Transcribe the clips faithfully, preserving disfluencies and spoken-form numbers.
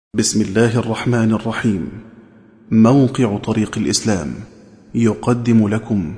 بسم الله الرحمن الرحيم. موقع طريق الإسلام يقدم لكم.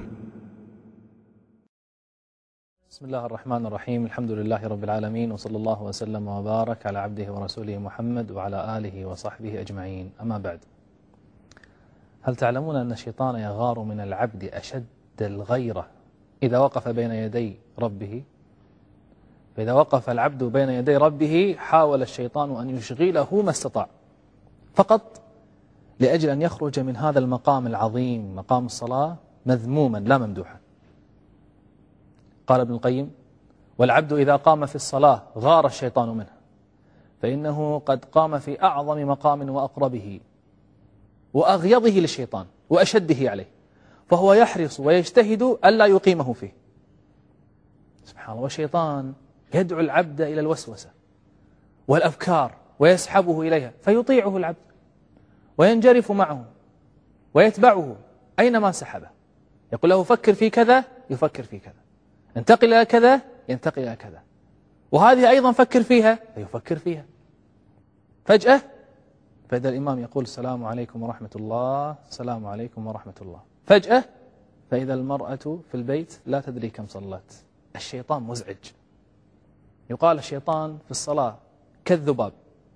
بسم الله الرحمن الرحيم. الحمد لله رب العالمين، وصلى الله وسلم وبارك على عبده ورسوله محمد وعلى آله وصحبه أجمعين. أما بعد، هل تعلمون أن الشيطان يغار من العبد أشد الغيرة إذا وقف بين يدي ربه؟ فإذا وقف العبد بين يدي ربه حاول الشيطان أن يشغله ما استطاع، فقط لأجل أن يخرج من هذا المقام العظيم، مقام الصلاة، مذموما لا ممدوحا. قال ابن القيم: والعبد إذا قام في الصلاة غار الشيطان منه، فإنه قد قام في أعظم مقام وأقربه وأغيظه للشيطان وأشده عليه، فهو يحرص ويجتهد ألا يقيمه فيه. سبحان الله. والشيطان يدعو العبد إلى الوسوسة والأفكار ويسحبه إليها، فيطيعه العبد وينجرف معه ويتبعه أينما سحبه. يقول له فكر في كذا، يفكر في كذا، انتقل إلى كذا، ينتقل إلى كذا، وهذه أيضا فكر فيها، فيفكر فيها. فجأة فإذا الإمام يقول السلام عليكم ورحمة الله، السلام عليكم ورحمة الله، فجأة فإذا المرأة في البيت لا تدري كم صلت. الشيطان مزعج. يقال الشيطان في الصلاة كالذباب،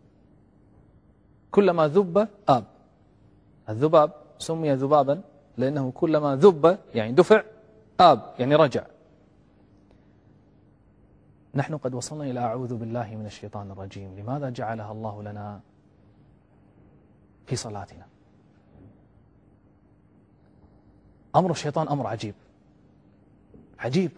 كلما ذب آب. الذباب سمي ذبابا لأنه كلما ذب يعني دفع، آب يعني رجع. نحن قد وصلنا إلى أعوذ بالله من الشيطان الرجيم. لماذا جعلها الله لنا في صلاتنا؟ أمر الشيطان أمر عجيب عجيب.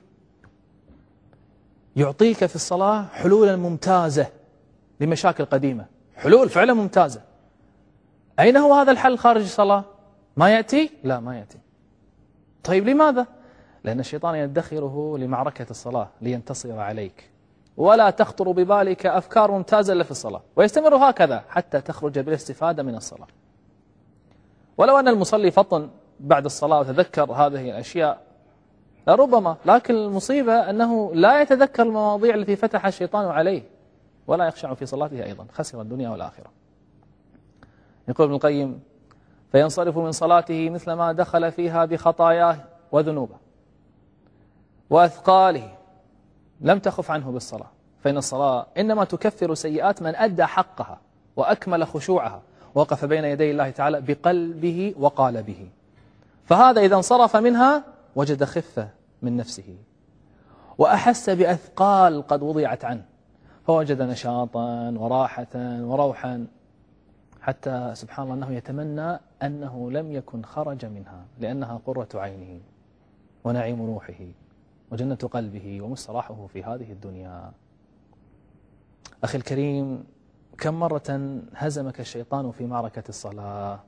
يعطيك في الصلاة حلولا ممتازة لمشاكل قديمة، حلول فعلا ممتازة. أين هو هذا الحل خارج الصلاة؟ ما يأتي؟ لا، ما يأتي. طيب لماذا؟ لأن الشيطان يدخره لمعركة الصلاة لينتصر عليك، ولا تخطر ببالك أفكار ممتازة إلا في الصلاة، ويستمر هكذا حتى تخرج بالاستفادة من الصلاة. ولو أن المصلي فطن بعد الصلاة وتذكر هذه الأشياء لربما، لكن المصيبة أنه لا يتذكر المواضيع التي فتح الشيطان عليه، ولا يخشع في صلاته أيضا، خسر الدنيا والآخرة. يقول ابن القيم: فينصرف من صلاته مثل ما دخل فيها بخطاياه وذنوبه وأثقاله، لم تخف عنه بالصلاة، فإن الصلاة إنما تكفر سيئات من أدى حقها وأكمل خشوعها، وقف بين يدي الله تعالى بقلبه وقالبه. فهذا إذا انصرف منها وجد خفة من نفسه، وأحس بأثقال قد وضعت عنه، فوجد نشاطا وراحة وروحا، حتى سبحان الله أنه يتمنى أنه لم يكن خرج منها، لأنها قرة عينه ونعيم روحه وجنة قلبه ومستراحه في هذه الدنيا. أخي الكريم، كم مرة هزمك الشيطان في معركة الصلاة؟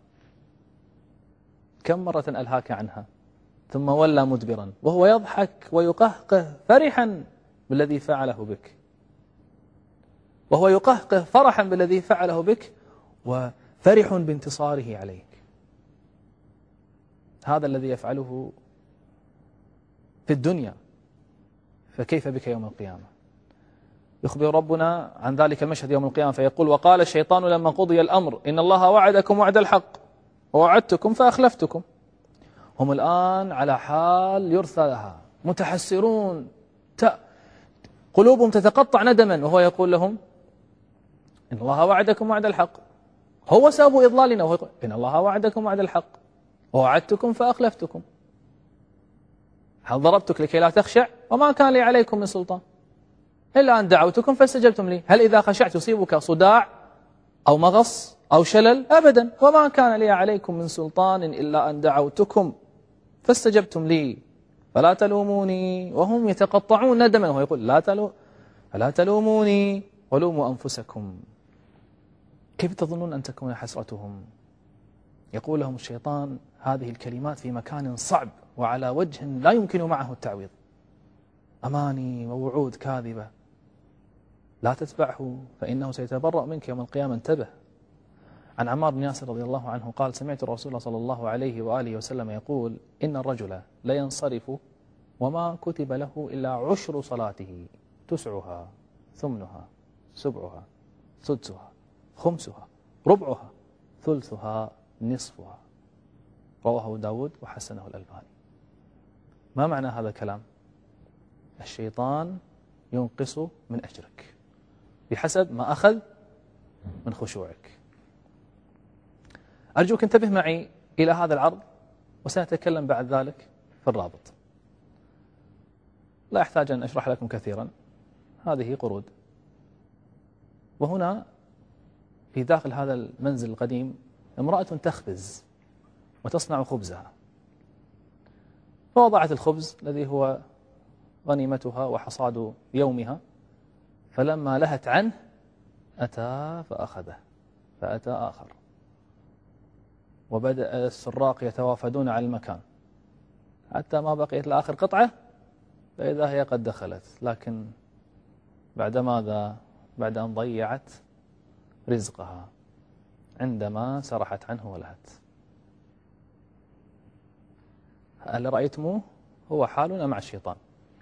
كم مرة ألهاك عنها ثم ولى مدبرا وهو يضحك ويقهقه فرحا بالذي فعله بك، وهو يقهقه فرحا بالذي فعله بك وفرح بانتصاره عليك. هذا الذي يفعله في الدنيا، فكيف بك يوم القيامة؟ يخبر ربنا عن ذلك المشهد يوم القيامة فيقول: وقال الشيطان لما قضي الأمر إن الله وعدكم وعد الحق ووعدتكم فأخلفتكم. هم الآن على حال يرثى لها، متحسرون، ت... قلوبهم تتقطع ندما، وهو يقول لهم: إن الله وعدكم وعد الحق، هو سبب إضلالنا، وهو يقول: إن الله وعدكم وعد الحق ووعدتكم فأخلفتكم. هل ضربتك لكي لا تخشع؟ وما كان لي عليكم من سلطان إلا أن دعوتكم فاستجبتم لي. هل إذا خشعت يصيبك صداع أو مغص أو شلل؟ أبدا. وما كان لي عليكم من سلطان إلا أن دعوتكم فاستجبتم لي فلا تلوموني. وهم يتقطعون ندما، وهو يقول: لا تلو فلا تلوموني ولوموا أنفسكم. كيف تظنون أن تكون حسرتهم؟ يقول لهم الشيطان هذه الكلمات في مكان صعب وعلى وجه لا يمكن معه التعويض، أماني ووعود كاذبة، لا تتبعه فإنه سيتبرأ منك يوم القيامة، انتبه. عن عمار بن ياسر رضي الله عنه قال: سمعت الرسول صلى الله عليه وآله وسلم يقول: إن الرجل لا ينصرف وما كتب له إلا عشر صلاته، تسعها ثمنها سبعها سدسها خمسها ربعها، ثلثها، نصفها. رواه أبو داود وحسنه الألباني. ما معنى هذا الكلام؟ الشيطان ينقص من أجرك بحسب ما أخذ من خشوعك. أرجوك انتبه معي إلى هذا العرض، وسنتكلم بعد ذلك في الرابط. لا يحتاج أن أشرح لكم كثيرا، هذه قرود. وهنا في داخل هذا المنزل القديم امرأة تخبز وتصنع خبزها، فوضعت الخبز الذي هو غنيمتها وحصاد يومها، فلما لهت عنه أتى فأخذه، فأتى آخر، وبدأ السراق يتوافدون على المكان حتى ما بقيت لآخر قطعة، فإذا هي قد دخلت. لكن بعد ماذا؟ بعد أن ضيعت رزقها عندما سرحت عنه ولهت. اللي رأيتموه هو حالنا مع الشيطان.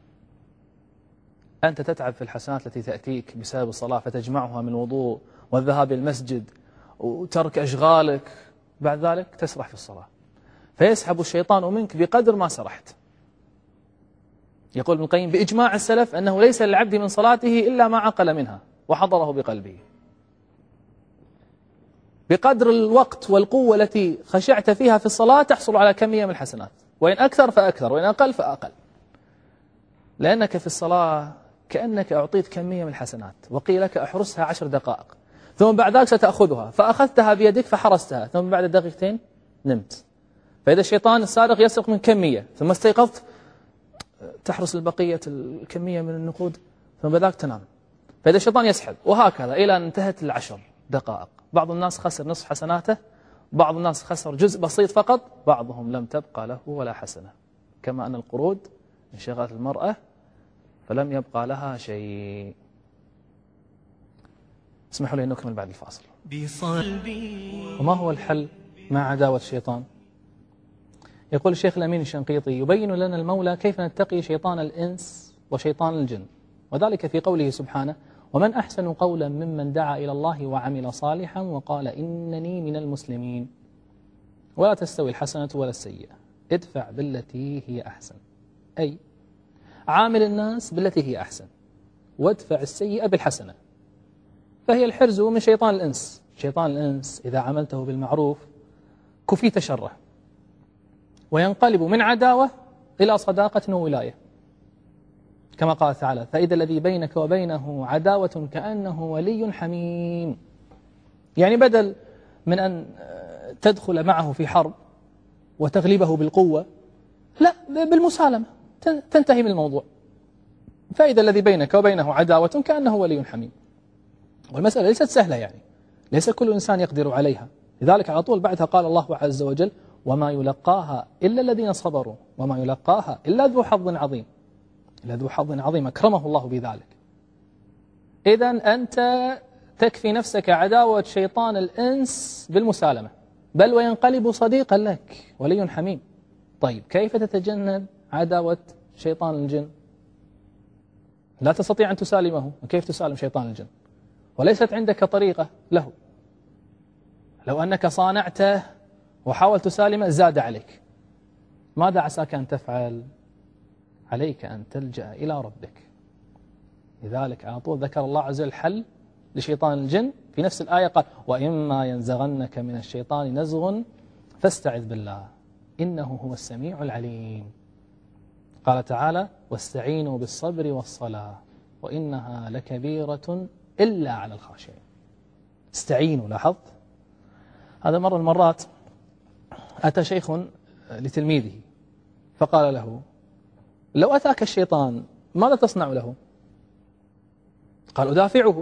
أنت تتعب في الحسنات التي تأتيك بسبب الصلاة، فتجمعها من الوضوء والذهاب المسجد وترك أشغالك، بعد ذلك تسرح في الصلاة، فيسحب الشيطان منك بقدر ما سرحت. يقول ابن القيم بإجماع السلف أنه ليس للعبد من صلاته إلا ما عقل منها وحضره بقلبه. بقدر الوقت والقوة التي خشعت فيها في الصلاة تحصل على كمية من الحسنات، وإن أكثر فأكثر، وإن أقل فأقل، لأنك في الصلاة كأنك أعطيت كمية من الحسنات وقيل لك أحرسها عشر دقائق، ثم بعد ذلك ستأخذها، فأخذتها بيدك فحرستها، ثم بعد دقيقتين نمت. فإذا الشيطان السارق يسرق من كمية ثم استيقظت تحرس البقية الكمية من النقود، ثم بعد ذلك تنام. فإذا الشيطان يسحب، وهكذا إلى أن انتهت العشر دقائق. بعض الناس خسر نصف حسناته، بعض الناس خسر جزء بسيط فقط، بعضهم لم تبقى له ولا حسنة. كما أن القرود انشغلت المرأة فلم يبقى لها شيء. اسمحوا لي أن نكمل بعد الفاصل. وما هو الحل مع عداوة الشيطان؟ يقول الشيخ الأمين الشنقيطي يبين لنا المولى كيف نتقي شيطان الإنس وشيطان الجن، وذلك في قوله سبحانه: ومن أحسن قولا ممن دعا إلى الله وعمل صالحا وقال إنني من المسلمين. ولا تستوي الحسنة ولا السيئة، ادفع بالتي هي أحسن، أي عامل الناس بالتي هي أحسن، وادفع السيئة بالحسنة، فهي الحرز من شيطان الإنس. شيطان الإنس إذا عملته بالمعروف كفيت شره، وينقلب من عداوة إلى صداقة وولاية، كما قال تعالى: فإذا الذي بينك وبينه عداوة كأنه ولي حميم. يعني بدل من أن تدخل معه في حرب وتغلبه بالقوة، لا، بالمسالمة تنتهي من الموضوع. فإذا الذي بينك وبينه عداوة كأنه ولي حميم. والمسألة ليست سهلة، يعني ليس كل إنسان يقدر عليها. لذلك على طول بعدها قال الله عز وجل: وما يلقاها إلا الذين صبروا وما يلقاها إلا ذو حظ عظيم. إلا ذو حظ عظيم أكرمه الله بذلك. إذن أنت تكفي نفسك عداوة شيطان الإنس بالمسالمة، بل وينقلب صديقا لك، ولي حميم. طيب كيف تتجنب عداوة شيطان الجن؟ لا تستطيع أن تسالمه، وكيف تسالم شيطان الجن وليست عندك طريقة له؟ لو أنك صانعته وحاول تسالمه زاد عليك. ماذا عساك أن تفعل؟ عليك أن تلجأ إلى ربك. لذلك على طول ذكر الله عز وجل الحل لشيطان الجن في نفس الآية، قال: وإما ينزغنك من الشيطان نزغ فاستعذ بالله إنه هو السميع العليم. قال تعالى: واستعينوا بالصبر والصلاة وإنها لكبيرة إلا على الخاشعين. استعينوا، لاحظت؟ هذا مرة المرات أتى شيخ لتلميذه فقال له: لو أتاك الشيطان ماذا تصنع له؟ قال: أدافعه.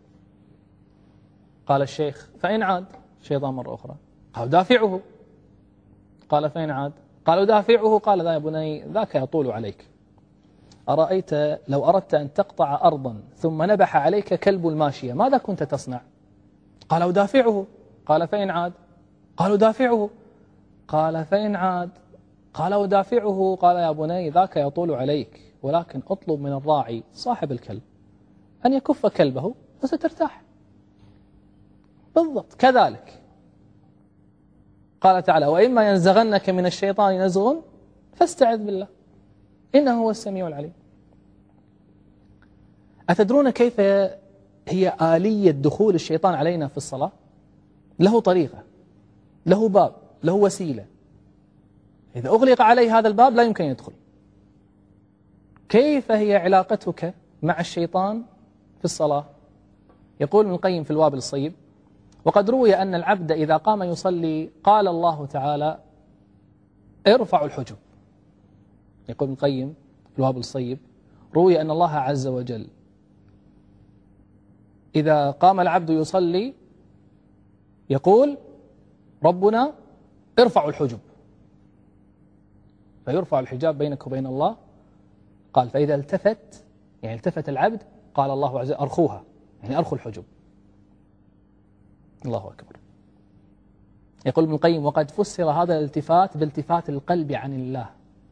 قال الشيخ: فإن عاد الشيطان مرة أخرى؟ قال: أدافعه. قال: فإن عاد؟ قال: أدافعه. قال: ذا يا بني ذاك يطول عليك. أرأيت لو أردت أن تقطع أرضا ثم نبح عليك كلب الماشية ماذا كنت تصنع؟ قال: أدافعه. قال: فإن عاد؟ قال: أدافعه. قال: فإن عاد؟ قال: أدافعه. قال: يا بني ذاك يطول عليك، ولكن اطلب من الراعي صاحب الكلب أن يكف كلبه وسترتاح. بالضبط كذلك قال تعالى وإما ينزغنك من الشيطان نزغ فاستعذ بالله إنه هو السميع العليم. أتدرون كيف هي آلية دخول الشيطان علينا في الصلاة؟ له طريقة، له باب، له وسيلة. إذا أغلق عليه هذا الباب لا يمكن يدخل. كيف هي علاقتك مع الشيطان في الصلاة؟ يقول ابن القيم في الوابل الصيب وقد روي أن العبد إذا قام يصلي قال الله تعالى ارفعوا الحجب. يقول ابن القيم في الوابل الصيب روي أن الله عز وجل إذا قام العبد يصلي يقول ربنا ارفعوا الحجب، فيرفع الحجاب بينك وبين الله. قال فإذا التفت يعني التفت العبد قال الله عز وجل أرخوها يعني أرخوا الحجب. الله أكبر. يقول ابن القيم وقد فسر هذا الالتفات بالتفات القلب عن الله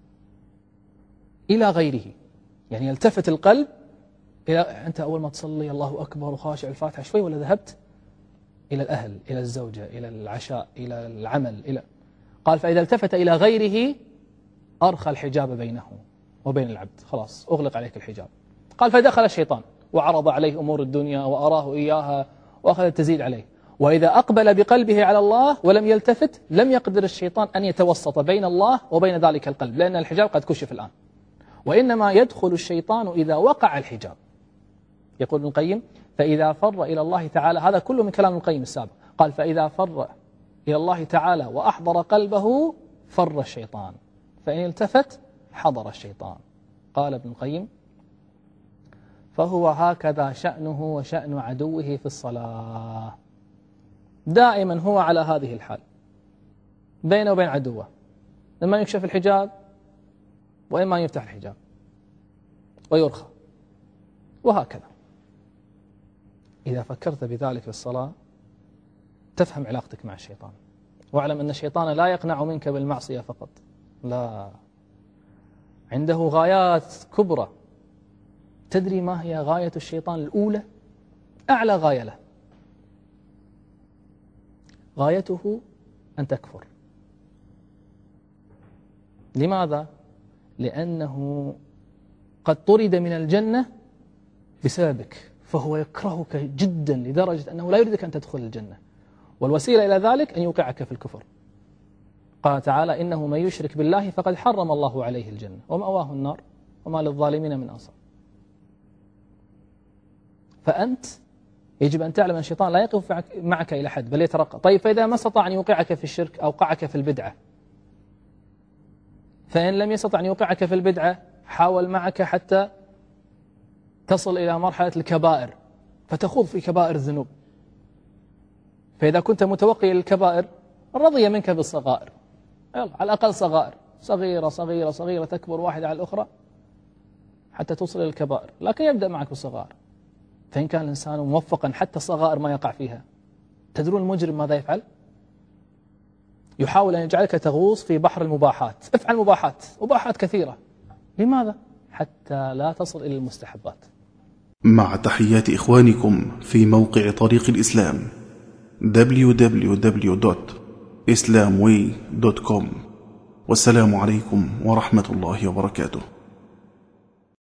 إلى غيره، يعني يلتفت القلب إلى أنت أول ما تصلي الله أكبر وخاشع الفاتحة شوي ولا ذهبت إلى الأهل إلى الزوجة إلى العشاء إلى العمل إلى قال فإذا التفت إلى غيره أرخى الحجاب بينه وبين العبد، خلاص أغلق عليك الحجاب. قال فدخل الشيطان وعرض عليه أمور الدنيا وأراه إياها وأخذ تزيد عليه. وإذا أقبل بقلبه على الله ولم يلتفت لم يقدر الشيطان أن يتوسط بين الله وبين ذلك القلب لأن الحجاب قد كشف الآن، وإنما يدخل الشيطان إذا وقع الحجاب. يقول ابن القيم فإذا فر إلى الله تعالى، هذا كله من كلام ابن القيم السابق، قال فإذا فر إلى الله تعالى وأحضر قلبه فر الشيطان، فإن التفت حضر الشيطان. قال ابن القيم فهو هكذا شأنه وشأن عدوه في الصلاة، دائما هو على هذه الحال بينه وبين عدوه، إما يكشف الحجاب وإما يفتح الحجاب ويرخى وهكذا. إذا فكرت بذلك في الصلاة تفهم علاقتك مع الشيطان، واعلم أن الشيطان لا يقنع منك بالمعصية فقط، لا، عنده غايات كبرى. تدري ما هي غاية الشيطان الأولى؟ أعلى غاية له، غايته أن تكفر. لماذا؟ لأنه قد طرد من الجنة بسببك، فهو يكرهك جدا لدرجة أنه لا يريدك أن تدخل الجنة، والوسيلة إلى ذلك أن يوقعك في الكفر. قال تعالى إنه من يشرك بالله فقد حرم الله عليه الجنة ومأواه النار وما للظالمين من أنصار. فأنت يجب أن تعلم أن الشيطان لا يقف معك إلى حد بل يترقى. طيب فإذا ما استطاع أن يوقعك في الشرك أوقعك في البدعة، فإن لم يستطع أن يوقعك في البدعة حاول معك حتى تصل إلى مرحلة الكبائر فتخوض في كبائر الذنوب. فإذا كنت متوقي للكبائر رضي منك بالصغائر، يلا على الأقل صغائر صغيرة صغيرة صغيرة تكبر واحدة على الأخرى حتى توصل إلى الكبائر، لكن يبدأ معك بالصغائر. فإن كان الإنسان موفقا حتى الصغائر ما يقع فيها، تدرون المجرم ماذا يفعل؟ يحاول أن يجعلك تغوص في بحر المباحات، افعل مباحات مباحات كثيرة. لماذا؟ حتى لا تصل إلى المستحبات. مع تحيات إخوانكم في موقع طريق الإسلام دبليو دبليو دبليو دوت إسلام واي دوت كوم، والسلام عليكم ورحمة الله وبركاته.